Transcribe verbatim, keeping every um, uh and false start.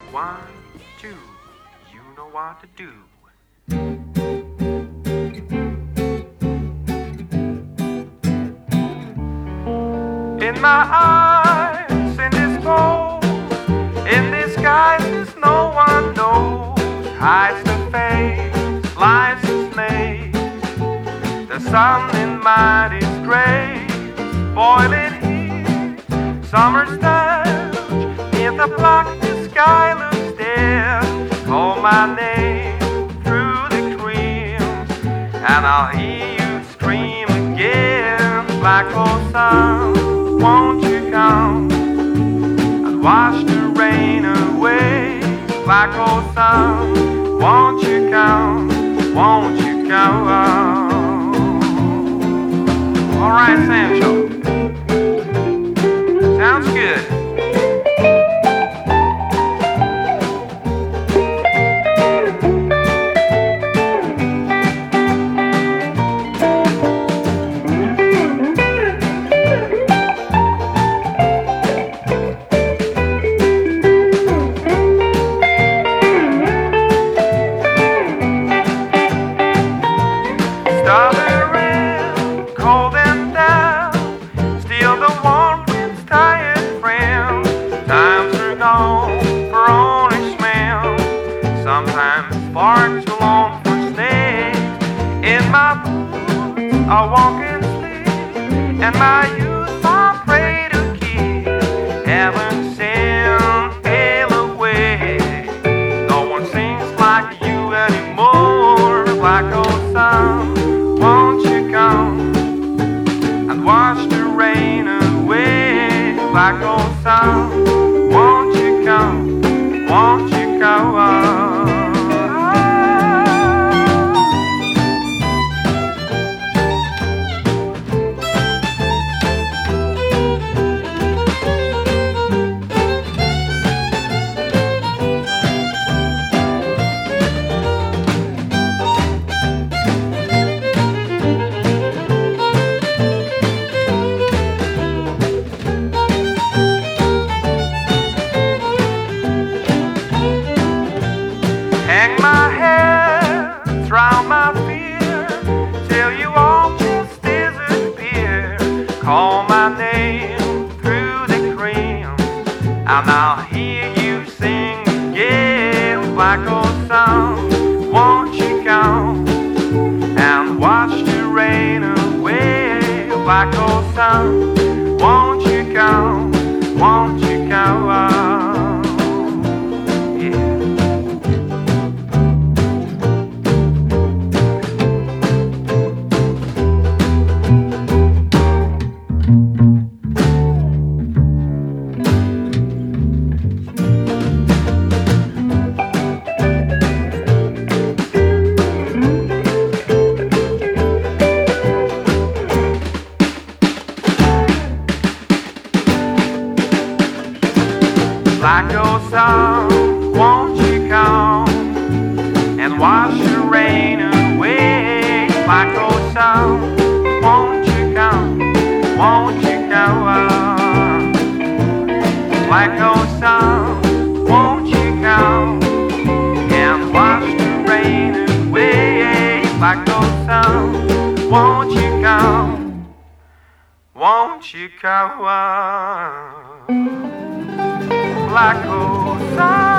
One, two, you know what to do. In my eyes, in this cold, in this sky, there's no one knows. Hides the face, life's a snake. The sun in my disgrace, boiling heat, summer's touch. In the black, the sky looks dead. Call my name through the cream, and I'll hear you scream again. Black hole sun, won't you come and wash the rain away? Black hole sun, won't you come, won't you come? All right, Sancho. Sounds good. Stubborn, cold and down, still the warm wind's tired friend. Times are gone for only smell, sometimes far too long for stay. In my boots I walk and sleep, and my youth I pray to keep. Heaven send hail away, no one sings like you anymore. Black old sun, won't you come and wash the rain away? Black old sun, won't you come, won't you come? Hang my head, drown my fear, till you all just disappear. Call my name through the cream, and I'll hear you sing again. Black old sun, won't you come and wash the rain away? Black old sun, won't you come, won't you come? Black old sun, won't you come and wash the rain away? Black old sun, won't you come, won't you come? Black old sun, won't you come and wash the rain away? Black old sun, won't you come, won't you come? Black hole sun.